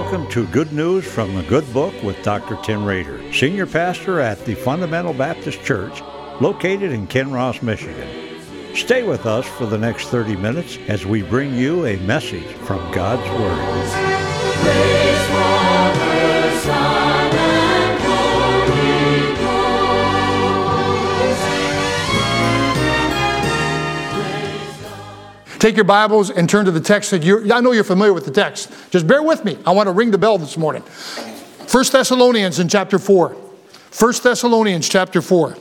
Welcome to Good News from the Good Book with Dr. Tim Rader, Senior Pastor at the Fundamental Baptist Church, located in Kinross, Michigan. Stay with us for the next 30 minutes as we bring you a message from God's Word. Praise Father, Son, and Holy Ghost. Take your Bibles and turn to the text. I know you're familiar with the text. Just bear with me. I want to ring the bell this morning. 1 Thessalonians in chapter 4. 1 Thessalonians chapter 4.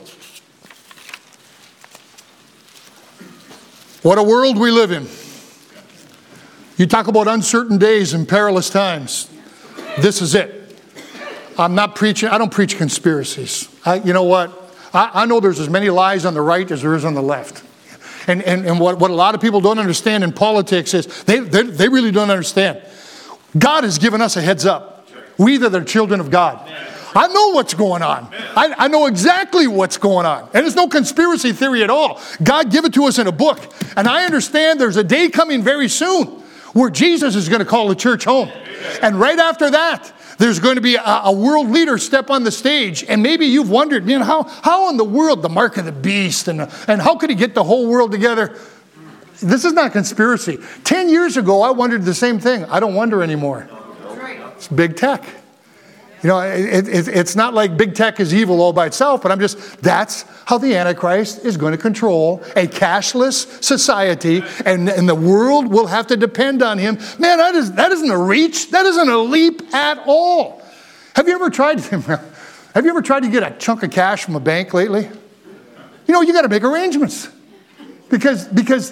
What a world we live in. You talk about uncertain days and perilous times. This is it. I'm not preaching. I don't preach conspiracies. You know what? I know there's as many lies on the right as there is on the left. And what a lot of people don't understand in politics is they really don't understand. God has given us a heads up. We that are children of God. I know what's going on. I know exactly what's going on. And it's no conspiracy theory at all. God gave it to us in a book. And I understand there's a day coming very soon where Jesus is going to call the church home. And right after that, there's going to be a world leader step on the stage. And maybe you've wondered, man, how in the world the mark of the beast? And how could he get the whole world together? This is not conspiracy. 10 years ago, I wondered the same thing. I don't wonder anymore. It's big tech. You know, it's not like big tech is evil all by itself, but that's how the Antichrist is going to control a cashless society, and the world will have to depend on him. Man, that isn't a reach. That isn't a leap at all. Have you ever tried to get a chunk of cash from a bank lately? You know, you got to make arrangements. Because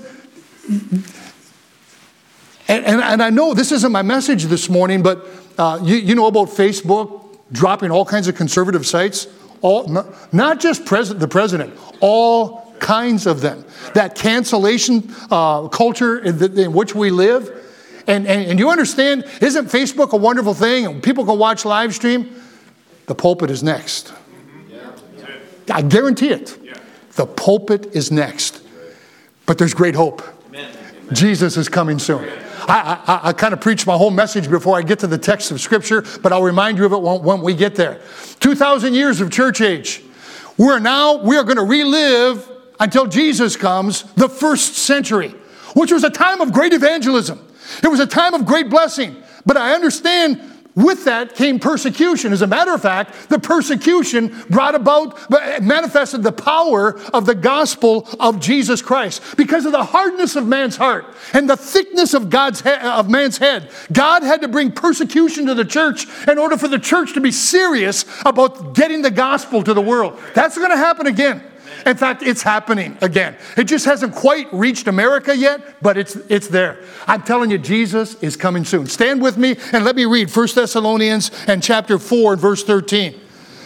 I know this isn't my message this morning, but you know about Facebook dropping all kinds of conservative sites? Not just the president, all kinds of them. That cancellation culture in which we live. And you understand, isn't Facebook a wonderful thing? And people can watch live stream. The pulpit is next. I guarantee it. The pulpit is next. But there's great hope. Jesus is coming soon. I kind of preach my whole message before I get to the text of Scripture, but I'll remind you of it when we get there. 2,000 years of church age. We are going to relive until Jesus comes, the first century, which was a time of great evangelism. It was a time of great blessing. But I understand with that came persecution. As a matter of fact, the persecution manifested the power of the gospel of Jesus Christ. Because of the hardness of man's heart and the thickness of man's head, God had to bring persecution to the church in order for the church to be serious about getting the gospel to the world. That's going to happen again. In fact, it's happening again. It just hasn't quite reached America yet, but it's there. I'm telling you, Jesus is coming soon. Stand with me and let me read 1 Thessalonians and chapter 4 and verse 13.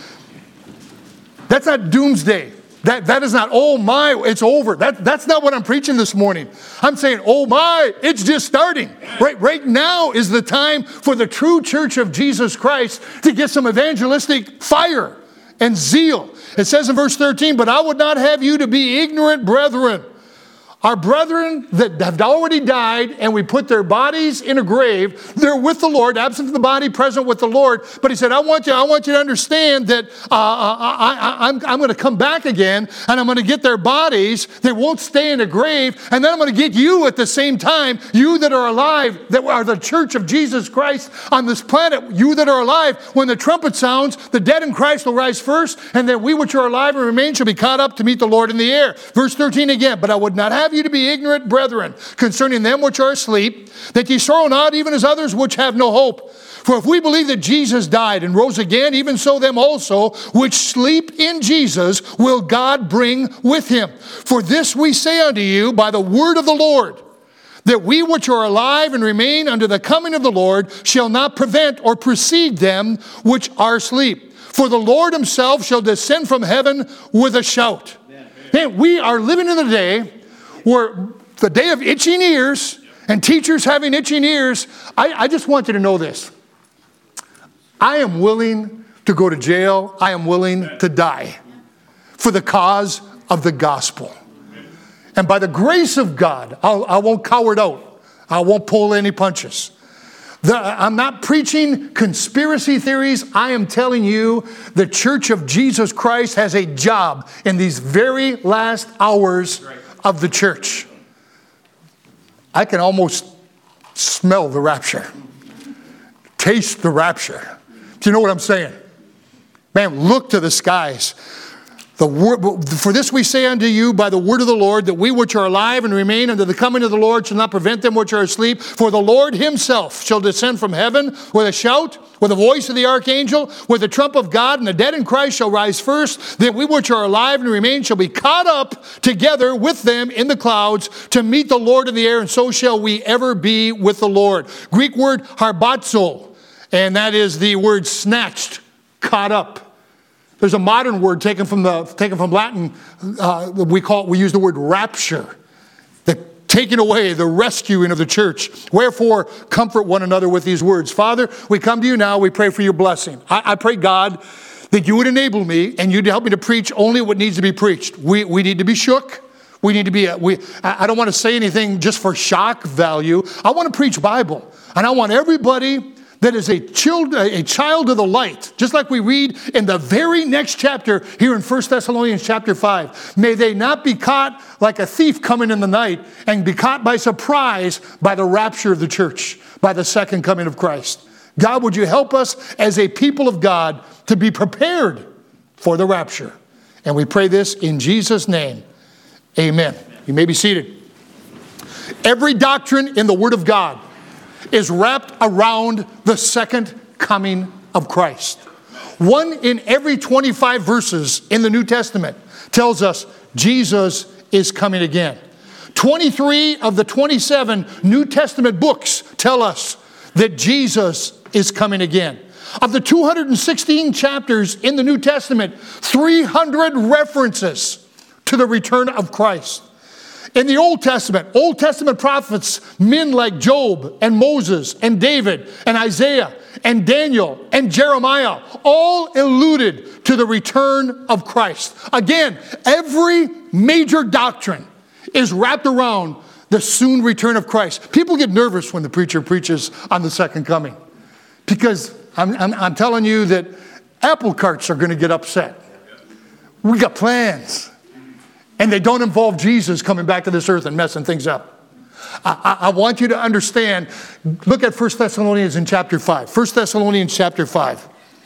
That's not doomsday. That is not, oh my, it's over. That's not what I'm preaching this morning. I'm saying, oh my, it's just starting. Right now is the time for the true church of Jesus Christ to get some evangelistic fire and zeal. It says in verse 13, but I would not have you to be ignorant, brethren. Our brethren that have already died and we put their bodies in a grave, they're with the Lord, absent of the body, present with the Lord. But he said, I want you to understand that I'm going to come back again and I'm going to get their bodies. They won't stay in a grave. And then I'm going to get you at the same time, you that are alive, that are the church of Jesus Christ on this planet, you that are alive. When the trumpet sounds, the dead in Christ will rise first, and then we which are alive and remain shall be caught up to meet the Lord in the air. Verse 13 again, but I would not have you to be ignorant, brethren, concerning them which are asleep, that ye sorrow not, even as others which have no hope. For if we believe that Jesus died and rose again, even so them also which sleep in Jesus will God bring with him. For this we say unto you by the word of the Lord, that we which are alive and remain unto the coming of the Lord shall not prevent or precede them which are asleep. For the Lord himself shall descend from heaven with a shout. Man, we are living in the day where the day of itching ears and teachers having itching ears. I just want you to know this. I am willing to go to jail. I am willing to die for the cause of the gospel. And by the grace of God, I won't cower out. I won't pull any punches. I'm not preaching conspiracy theories. I am telling you the Church of Jesus Christ has a job in these very last hours of the church. I can almost smell the rapture. Taste the rapture. Do you know what I'm saying? Man, look to the skies. For this we say unto you by the word of the Lord, that we which are alive and remain unto the coming of the Lord shall not prevent them which are asleep. For the Lord himself shall descend from heaven with a shout, with the voice of the archangel, with the trump of God, and the dead in Christ shall rise first. Then we which are alive and remain shall be caught up together with them in the clouds to meet the Lord in the air, and so shall we ever be with the Lord. Greek word harbazo, and that is the word snatched, caught up. There's a modern word taken from Latin. We use the word rapture. The taking away, the rescuing of the church. Wherefore, comfort one another with these words. Father, we come to you now. We pray for your blessing. I pray, God, that you would enable me and you'd help me to preach only what needs to be preached. We need to be shook. We need to be. I don't want to say anything just for shock value. I want to preach Bible, and I want everybody that is a child of the light, just like we read in the very next chapter here in 1 Thessalonians chapter 5. May they not be caught like a thief coming in the night and be caught by surprise by the rapture of the church, by the second coming of Christ. God, would you help us as a people of God to be prepared for the rapture? And we pray this in Jesus' name. Amen. You may be seated. Every doctrine in the Word of God is wrapped around the second coming of Christ. 1 in every 25 verses in the New Testament tells us Jesus is coming again. 23 of the 27 New Testament books tell us that Jesus is coming again. Of the 216 chapters in the New Testament, 300 references to the return of Christ. In the Old Testament prophets, men like Job and Moses and David and Isaiah and Daniel and Jeremiah, all alluded to the return of Christ. Again, every major doctrine is wrapped around the soon return of Christ. People get nervous when the preacher preaches on the second coming, because I'm telling you that apple carts are going to get upset. We got plans. And they don't involve Jesus coming back to this earth and messing things up. I want you to understand. Look at 1 Thessalonians in chapter 5. 1 Thessalonians chapter 5.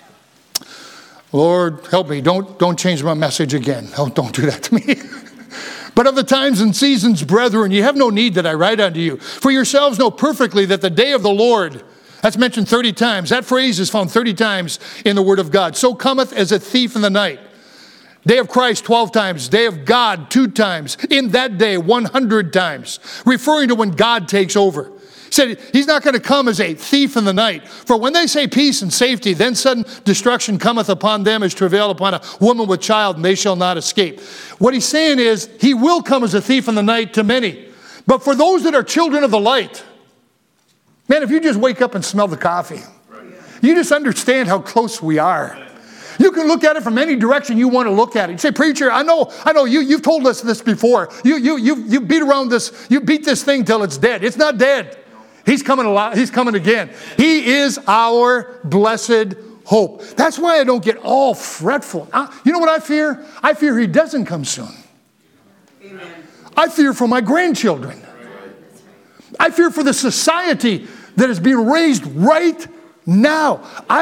Lord, help me. Don't change my message again. Don't do that to me. But of the times and seasons, brethren, you have no need that I write unto you. For yourselves know perfectly that the day of the Lord, that's mentioned 30 times. That phrase is found 30 times in the Word of God. So cometh as a thief in the night. Day of Christ 12 times, day of God 2 times, in that day 100 times, referring to when God takes over. He said he's not going to come as a thief in the night. For when they say peace and safety, then sudden destruction cometh upon them as travail upon a woman with child, and they shall not escape. What he's saying is he will come as a thief in the night to many. But for those that are children of the light, man, if you just wake up and smell the coffee, you just understand how close we are. You can look at it from any direction you want to look at it. You say, preacher, I know, you've told us this before. You beat around this, you beat this thing till it's dead. It's not dead. He's coming alive. He's coming again. He is our blessed hope. That's why I don't get all fretful. You know what I fear? I fear he doesn't come soon. Amen. I fear for my grandchildren. I fear for the society that is being raised right now.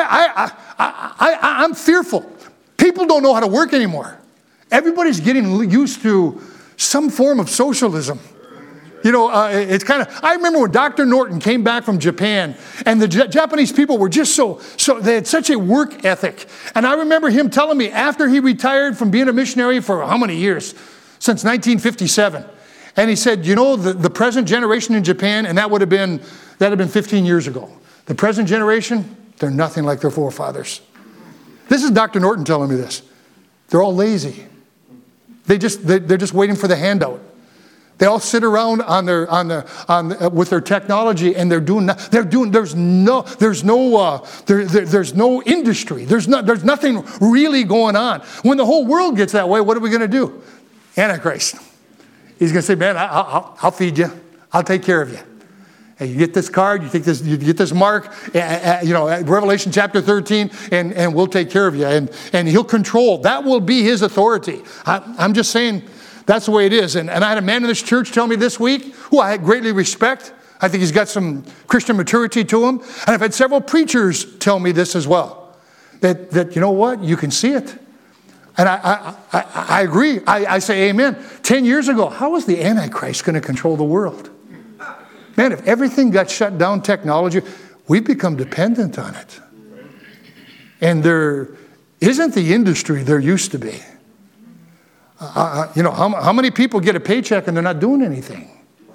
I'm fearful. People don't know how to work anymore. Everybody's getting used to some form of socialism. You know, it's kind of, I remember when Dr. Norton came back from Japan, and the Japanese people were just so they had such a work ethic. And I remember him telling me after he retired from being a missionary for how many years? Since 1957. And he said, you know, the present generation in Japan, and that had been 15 years ago. The present generation, they're nothing like their forefathers. This is Dr. Norton telling me this. They're all lazy. They're just waiting for the handout. They all sit around with their technology, and there's no industry. There's nothing really going on. When the whole world gets that way, what are we going to do? Antichrist. He's going to say, man, I'll feed you. I'll take care of you. And you get this card, you get this mark, Revelation chapter 13, and we'll take care of you. And he'll control. That will be his authority. I'm just saying that's the way it is. And I had a man in this church tell me this week, who I greatly respect. I think he's got some Christian maturity to him. And I've had several preachers tell me this as well. That you know what? You can see it. And I agree. I say amen. 10 years ago, how was the Antichrist going to control the world? Man, if everything got shut down, technology, we've become dependent on it. And there isn't the industry there used to be. How many people get a paycheck and they're not doing anything?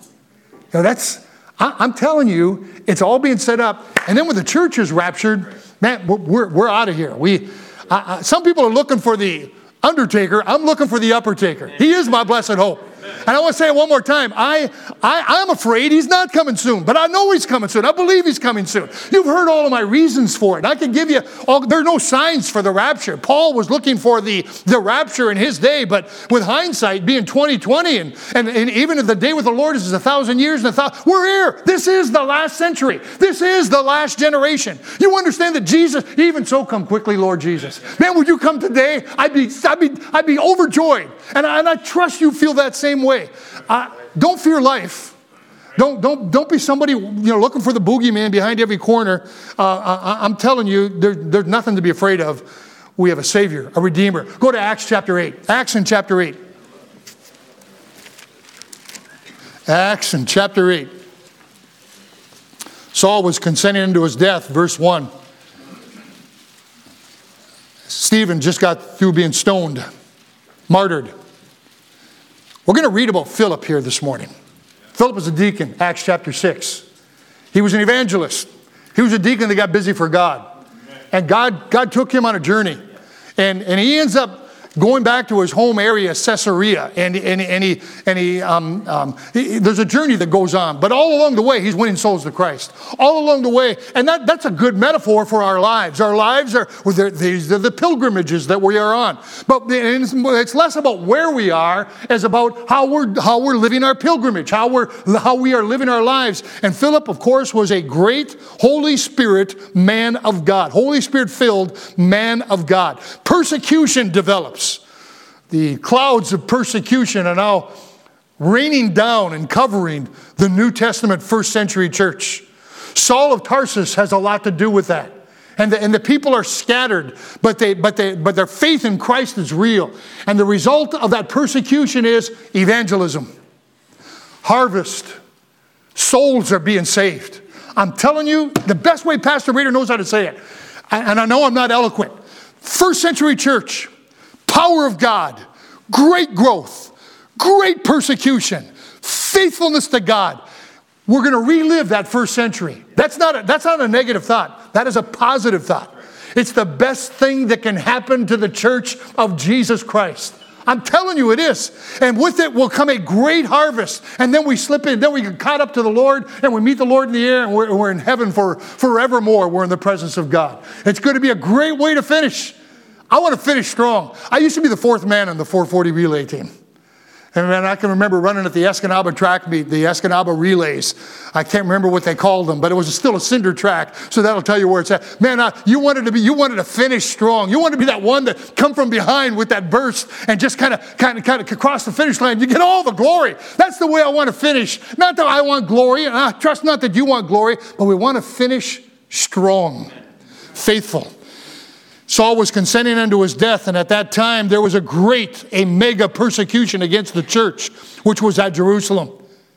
I'm telling you, it's all being set up. And then when the church is raptured, man, we're out of here. Some people are looking for the undertaker. I'm looking for the uppertaker. He is my blessed hope. And I want to say it one more time. I'm afraid he's not coming soon, but I know he's coming soon. I believe he's coming soon. You've heard all of my reasons for it. I can give you there are no signs for the rapture. Paul was looking for the rapture in his day, but with hindsight being 2020 and even if the day with the Lord is 1,000 years and we're here. This is the last century. This is the last generation. You understand that Jesus, even so come quickly, Lord Jesus. Man, would you come today? I'd be overjoyed. And I trust you feel that same way. Don't fear life. Don't be somebody looking for the boogeyman behind every corner. I'm telling you, there's nothing to be afraid of. We have a Savior, a Redeemer. Go to Acts chapter 8. Acts in chapter 8. Acts in chapter 8. Saul was consenting unto his death, verse 1. Stephen just got through being stoned, martyred. We're going to read about Philip here this morning. Philip was a deacon, Acts chapter 6. He was an evangelist. He was a deacon that got busy for God. And God took him on a journey. And he ends up going back to his home area, Caesarea. And there's a journey that goes on. But all along the way, he's winning souls to Christ. All along the way. And that's a good metaphor for our lives. Our lives these are the pilgrimages that we are on. But it's less about where we are as about how we're living our pilgrimage, how we are living our lives. And Philip, of course, was a great Holy Spirit man of God. Holy Spirit filled man of God. Persecution develops. The clouds of persecution are now raining down and covering the New Testament first century church. Saul of Tarsus has a lot to do with that. And the people are scattered, but their faith in Christ is real. And the result of that persecution is evangelism. Harvest. Souls are being saved. I'm telling you, the best way Pastor Rader knows how to say it, and I know I'm not eloquent, first century church, power of God, great growth, great persecution, faithfulness to God. We're going to relive that first century. That's not a negative thought. That is a positive thought. It's the best thing that can happen to the church of Jesus Christ. I'm telling you it is. And with it will come a great harvest. And then we slip in, then we get caught up to the Lord, and we meet the Lord in the air, and we're in heaven forevermore. We're in the presence of God. It's going to be a great way to finish. I want to finish strong. I used to be the fourth man on the 440 relay team. And I can remember running at the Escanaba track meet, the Escanaba relays. I can't remember what they called them, but it was still a cinder track, so that'll tell you where it's at. Man, you wanted to finish strong. You wanted to be that one that come from behind with that burst and just kind of cross the finish line. You get all the glory. That's the way I want to finish. Not that I want glory, and I trust not that you want glory, but we want to finish strong, faithful. Saul was consenting unto his death, and at that time there was a mega persecution against the church, which was at Jerusalem.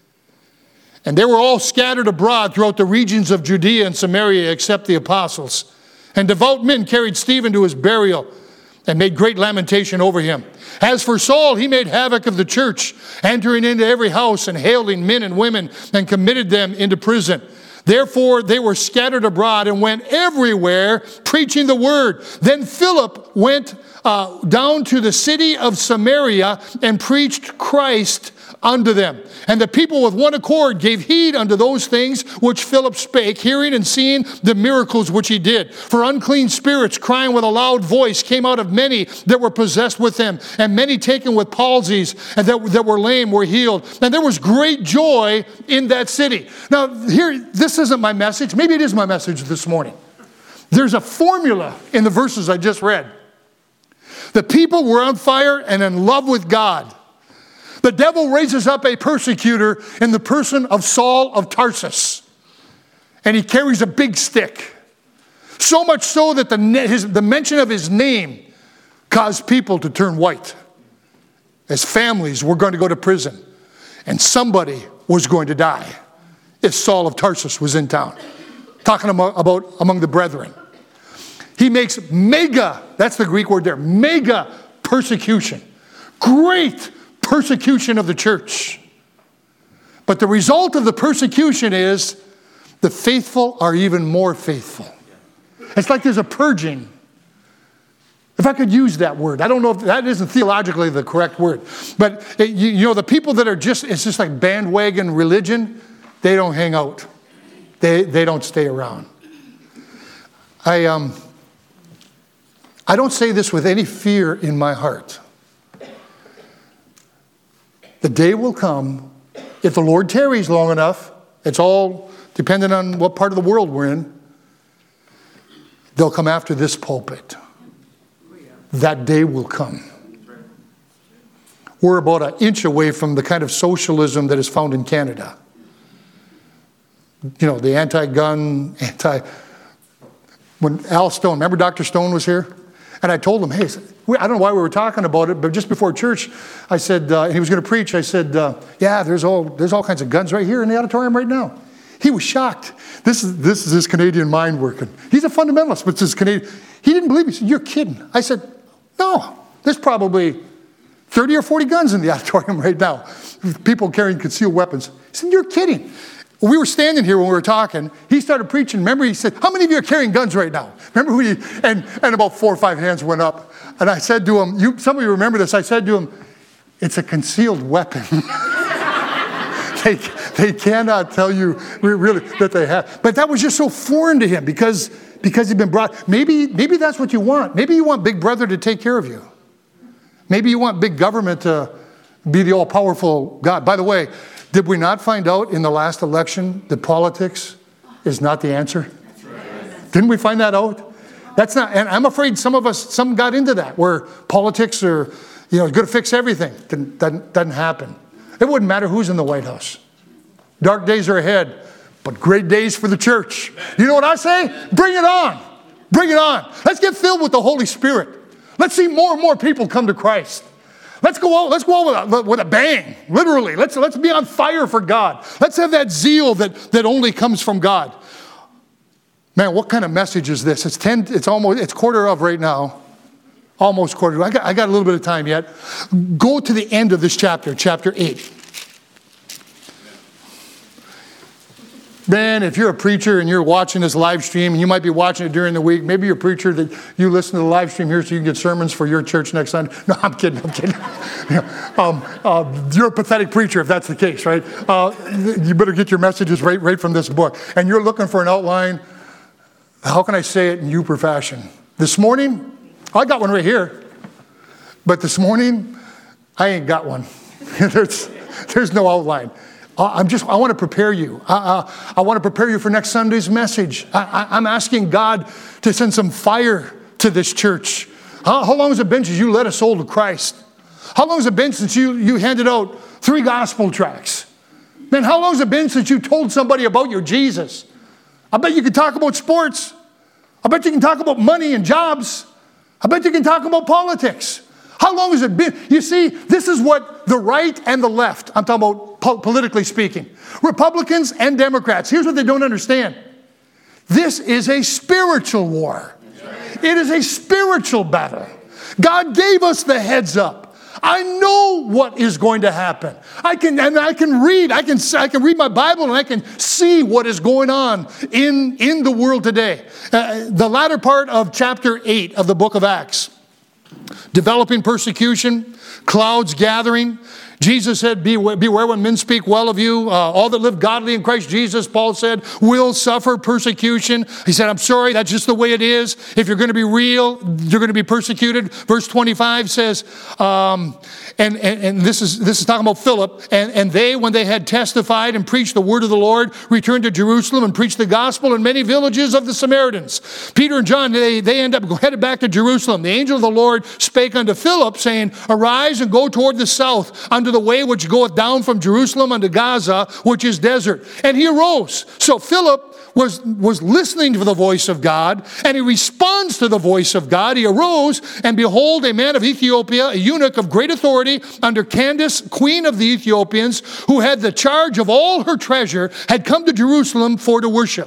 And they were all scattered abroad throughout the regions of Judea and Samaria, except the apostles. And devout men carried Stephen to his burial and made great lamentation over him. As for Saul, he made havoc of the church, entering into every house and hailing men and women, and committed them into prison. Therefore, they were scattered abroad and went everywhere preaching the word. Then Philip went down to the city of Samaria and preached Christ unto them. And the people with one accord gave heed unto those things which Philip spake, hearing and seeing the miracles which he did. For unclean spirits, crying with a loud voice, came out of many that were possessed with them, and many taken with palsies and that were lame were healed. And there was great joy in that city. Now, here, this isn't my message. Maybe it is my message this morning. There's a formula in the verses I just read. The people were on fire and in love with God. The devil raises up a persecutor in the person of Saul of Tarsus. And he carries a big stick. So much so that the mention of his name caused people to turn white. As families were going to go to prison. And somebody was going to die if Saul of Tarsus was in town. Talking about among the brethren. He makes mega, that's the Greek word there, mega persecution. Great persecution of the church. But the result of the persecution is the faithful are even more faithful. It's like there's a purging. If I could use that word. I don't know if that isn't theologically the correct word. But you know, the people that are it's just like bandwagon religion, they don't hang out. They don't stay around. I don't say this with any fear in my heart. The day will come, if the Lord tarries long enough, it's all dependent on what part of the world we're in, they'll come after this pulpit. That day will come. We're about an inch away from the kind of socialism that is found in Canada. You know, the anti-gun, when Al Stone, remember Dr. Stone was here? And I told him, hey, I don't know why we were talking about it, but just before church, I said, he was going to preach, I said, yeah, there's all kinds of guns right here in the auditorium right now. He was shocked. This is his Canadian mind working. He's a fundamentalist, but it's his Canadian. He didn't believe me. He said, you're kidding. I said, no, there's probably 30 or 40 guns in the auditorium right now. People carrying concealed weapons. He said, you're kidding. We were standing here when we were talking. He started preaching. Remember, he said, how many of you are carrying guns right now? Remember, and about 4 or 5 hands went up. And I said to him, some of you remember this, I said to him, it's a concealed weapon. They cannot tell you really that they have. But that was just so foreign to him because he'd been brought. Maybe that's what you want. Maybe you want Big Brother to take care of you. Maybe you want big government to be the all-powerful God. By the way, did we not find out in the last election that politics is not the answer? That's right. Didn't we find that out? That's not, and I'm afraid some got into that, where politics are, going to fix everything. Doesn't happen. It wouldn't matter who's in the White House. Dark days are ahead, but great days for the church. You know what I say? Bring it on. Bring it on. Let's get filled with the Holy Spirit. Let's see more and more people come to Christ. Let's go out with a bang, literally. Let's be on fire for God. Let's have that zeal that only comes from God. Man, what kind of message is this? It's quarter of right now. Almost quarter. I got a little bit of time yet. Go to the end of this chapter 8. Man, if you're a preacher and you're watching this live stream, and you might be watching it during the week, maybe you're a preacher that you listen to the live stream here so you can get sermons for your church next Sunday. No, I'm kidding. You're a pathetic preacher if that's the case, right? You better get your messages right from this book. And you're looking for an outline. How can I say it in Uper fashion? This morning, I got one right here. But this morning, I ain't got one. There's no outline. I want to prepare you. I want to prepare you for next Sunday's message. I'm asking God to send some fire to this church. How long has it been since you led a soul to Christ? How long has it been since you handed out 3 gospel tracts? Man, how long has it been since you told somebody about your Jesus? I bet you can talk about sports. I bet you can talk about money and jobs. I bet you can talk about politics. How long has it been? You see, this is what the right and the left, I'm talking about politically speaking, Republicans and Democrats, here's what they don't understand. This is a spiritual war. It is a spiritual battle. God gave us the heads up. I know what is going to happen. I can read my Bible and I can see what is going on in the world today. The latter part of chapter 8 of the book of Acts. Developing persecution, clouds gathering, Jesus said, beware when men speak well of you. All that live godly in Christ Jesus, Paul said, will suffer persecution. He said, I'm sorry, that's just the way it is. If you're going to be real, you're going to be persecuted. Verse 25 says, and this is talking about Philip, and they, when they had testified and preached the word of the Lord, returned to Jerusalem and preached the gospel in many villages of the Samaritans. Peter and John, they end up headed back to Jerusalem. The angel of the Lord spake unto Philip, saying, arise and go toward the south, unto the way which goeth down from Jerusalem unto Gaza, which is desert. And he arose. So Philip was listening to the voice of God, and he responds to the voice of God. He arose, and behold, a man of Ethiopia, a eunuch of great authority, under Candace, queen of the Ethiopians, who had the charge of all her treasure, had come to Jerusalem for to worship.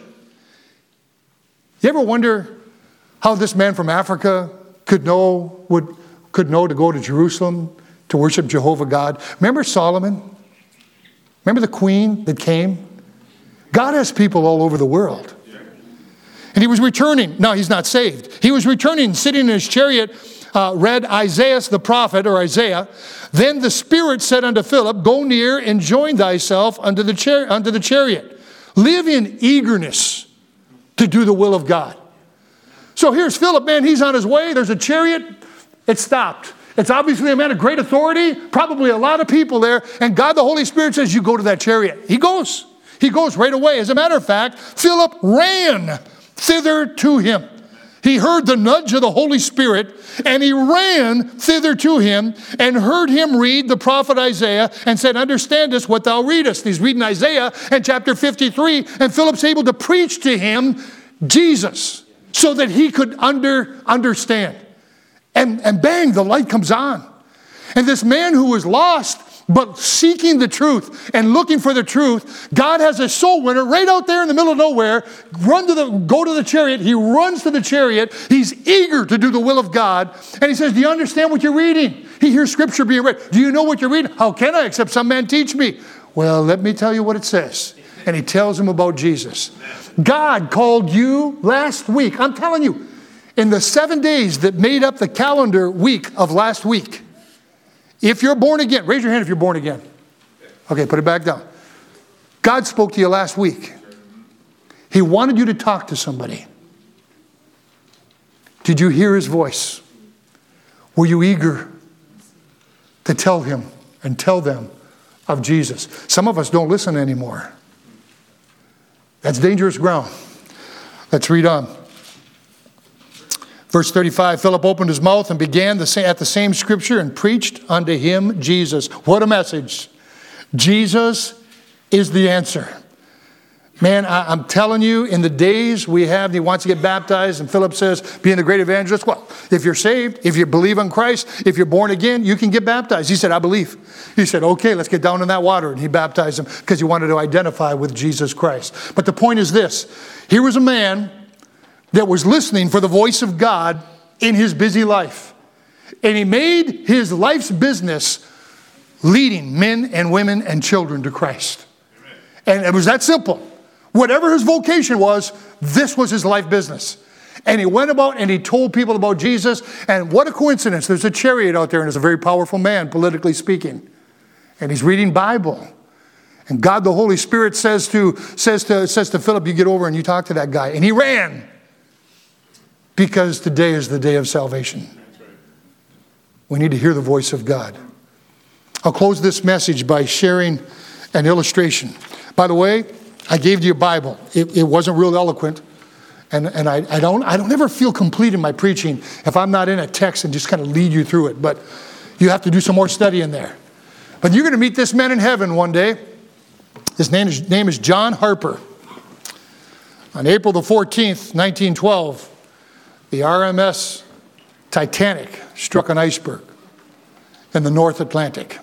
You ever wonder how this man from Africa could know to go to Jerusalem to worship Jehovah God? Remember Solomon? Remember the queen that came? God has people all over the world. And he was returning. No, he's not saved. He was returning, sitting in his chariot, read Isaiah the prophet, or Isaiah. Then the Spirit said unto Philip, go near and join thyself unto the chariot. Live in eagerness to do the will of God. So here's Philip, man, he's on his way. There's a chariot. It stopped. It's obviously a man of great authority, probably a lot of people there. And God, the Holy Spirit says, you go to that chariot. He goes. He goes right away. As a matter of fact, Philip ran thither to him. He heard the nudge of the Holy Spirit, and he ran thither to him and heard him read the prophet Isaiah and said, understandest what thou readest. He's reading Isaiah and chapter 53, and Philip's able to preach to him Jesus so that he could understand. And bang, the light comes on. And this man who was lost, but seeking the truth and looking for the truth, God has a soul winner right out there in the middle of nowhere. Go to the chariot. He runs to the chariot. He's eager to do the will of God. And he says, do you understand what you're reading? He hears scripture being read. Do you know what you're reading? How can I, except some man teach me? Well, let me tell you what it says. And he tells him about Jesus. God called you last week. I'm telling you, in the 7 days that made up the calendar week of last week, if you're born again, raise your hand if you're born again. Okay, put it back down. God spoke to you last week. He wanted you to talk to somebody. Did you hear his voice? Were you eager to tell him and tell them of Jesus? Some of us don't listen anymore. That's dangerous ground. Let's read on. Verse 35, Philip opened his mouth and began at the same scripture and preached unto him Jesus. What a message. Jesus is the answer. Man, I'm telling you, in the days we have, he wants to get baptized, and Philip says, being the great evangelist, well, if you're saved, if you believe in Christ, if you're born again, you can get baptized. He said, I believe. He said, okay, let's get down in that water. And he baptized him because he wanted to identify with Jesus Christ. But the point is this. Here was a man that was listening for the voice of God in his busy life. And he made his life's business leading men and women and children to Christ. Amen. And it was that simple. Whatever his vocation was, this was his life business. And he went about and he told people about Jesus. And what a coincidence. There's a chariot out there, and it's a very powerful man, politically speaking. And he's reading Bible. And God, the Holy Spirit, says to Philip, you get over and you talk to that guy. And he ran. Because today is the day of salvation. We need to hear the voice of God. I'll close this message by sharing an illustration. By the way, I gave you a Bible. It wasn't real eloquent. And I don't ever feel complete in my preaching if I'm not in a text and just kind of lead you through it. But you have to do some more study in there. But you're going to meet this man in heaven one day. His name is John Harper. On April the 14th, 1912, the RMS Titanic struck an iceberg in the North Atlantic.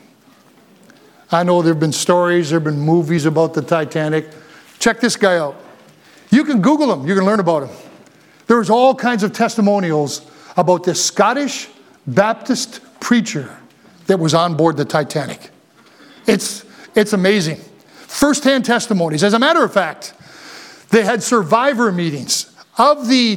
I know there have been stories, there have been movies about the Titanic. Check this guy out. You can Google him. You can learn about him. There's all kinds of testimonials about this Scottish Baptist preacher that was on board the Titanic. It's amazing. First-hand testimonies. As a matter of fact, they had survivor meetings. Of the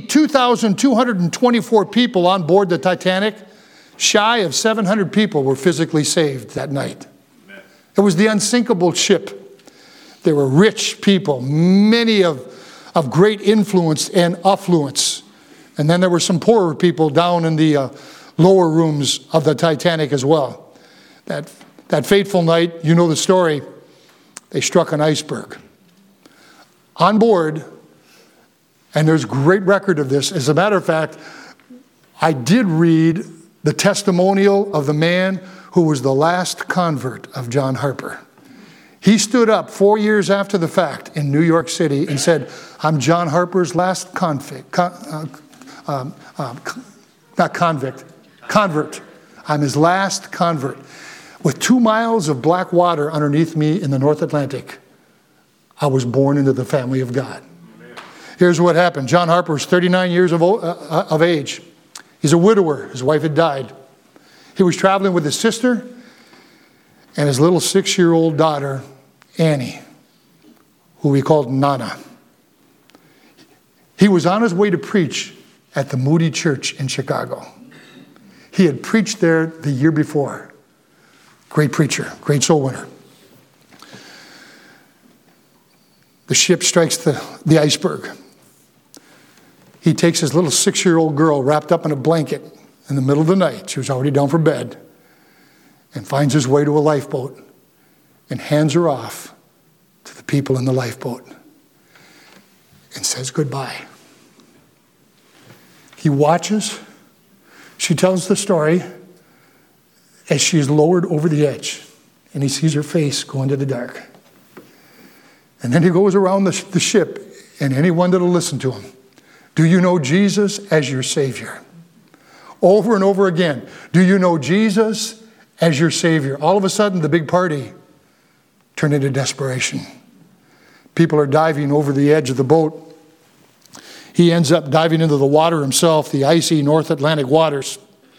2,224 people on board the Titanic, shy of 700 people were physically saved that night. It was the unsinkable ship. There were rich people, many of great influence and affluence. And then there were some poorer people down in the lower rooms of the Titanic as well. That fateful night, you know the story, they struck an iceberg. On board, and there's great record of this. As a matter of fact, I did read the testimonial of the man who was the last convert of John Harper. He stood up 4 years after the fact in New York City and said, I'm John Harper's last convert. I'm his last convert. With 2 miles of black water underneath me in the North Atlantic, I was born into the family of God. Here's what happened. John Harper was 39 years of age. He's a widower. His wife had died. He was traveling with his sister and his little 6-year-old daughter, Annie, who we called Nana. He was on his way to preach at the Moody Church in Chicago. He had preached there the year before. Great preacher, great soul winner. The ship strikes the iceberg. He takes his little 6-year-old girl wrapped up in a blanket in the middle of the night. She was already down for bed. And finds his way to a lifeboat and hands her off to the people in the lifeboat and says goodbye. He watches. She tells the story as she is lowered over the edge, and he sees her face go into the dark. And then he goes around the ship, and anyone that'll listen to him, do you know Jesus as your Savior? Over and over again, do you know Jesus as your Savior? All of a sudden, the big party turned into desperation. People are diving over the edge of the boat. He ends up diving into the water himself, the icy North Atlantic waters.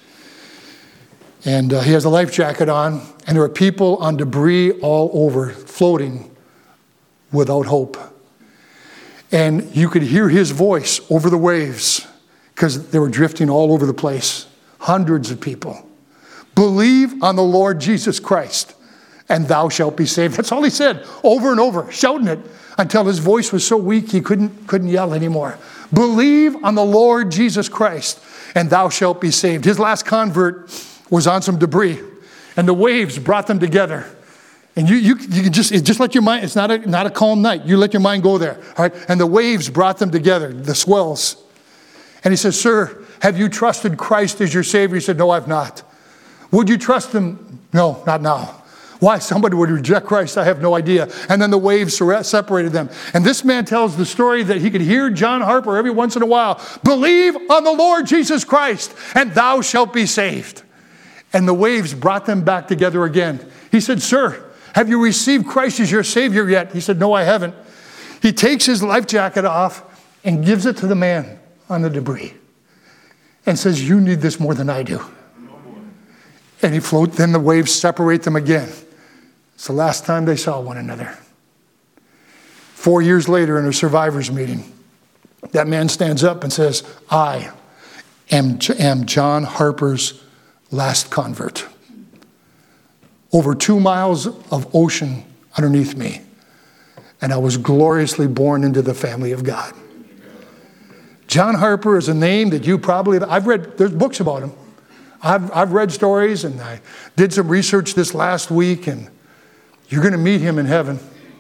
And he has a life jacket on, and there are people on debris all over, floating without hope. And you could hear his voice over the waves because they were drifting all over the place. Hundreds of people. Believe on the Lord Jesus Christ, and thou shalt be saved. That's all he said, over and over, shouting it until his voice was so weak he couldn't yell anymore. Believe on the Lord Jesus Christ, and thou shalt be saved. His last convert was on some debris, and the waves brought them together. And you can just let your mind, it's not a calm night. You let your mind go there. All right? And the waves brought them together, the swells. And he says, sir, have you trusted Christ as your Savior? He said, no, I've not. Would you trust him? No, not now. Why somebody would reject Christ, I have no idea. And then the waves separated them. And this man tells the story that he could hear John Harper every once in a while. Believe on the Lord Jesus Christ, and thou shalt be saved. And the waves brought them back together again. He said, sir, have you received Christ as your Savior yet? He said, no, I haven't. He takes his life jacket off and gives it to the man on the debris and says, you need this more than I do. And he floats, then the waves separate them again. It's the last time they saw one another. 4 years later in a survivors meeting, that man stands up and says, I am John Harper's last convert. Over 2 miles of ocean underneath me, and I was gloriously born into the family of God. John Harper is a name that you probably, there's books about him. I've read stories, and I did some research this last week, and you're going to meet him in heaven.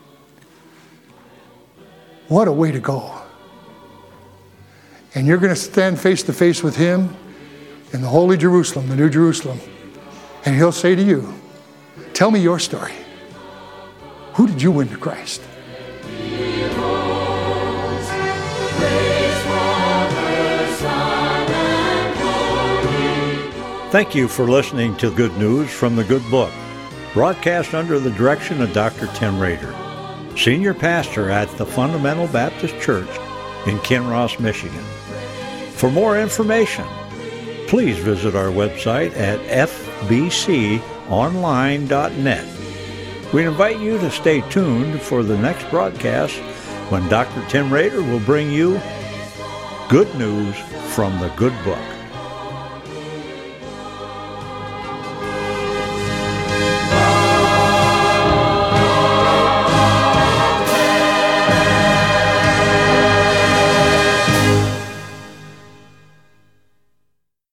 What a way to go. And you're going to stand face to face with him in the Holy Jerusalem, the New Jerusalem. And he'll say to you, tell me your story. Who did you win to Christ? Thank you for listening to Good News from the Good Book, broadcast under the direction of Dr. Tim Rader, Senior Pastor at the Fundamental Baptist Church in Kinross, Michigan. For more information, please visit our website at fbconline.net. We invite you to stay tuned for the next broadcast when Dr. Tim Rader will bring you Good News from the Good Book.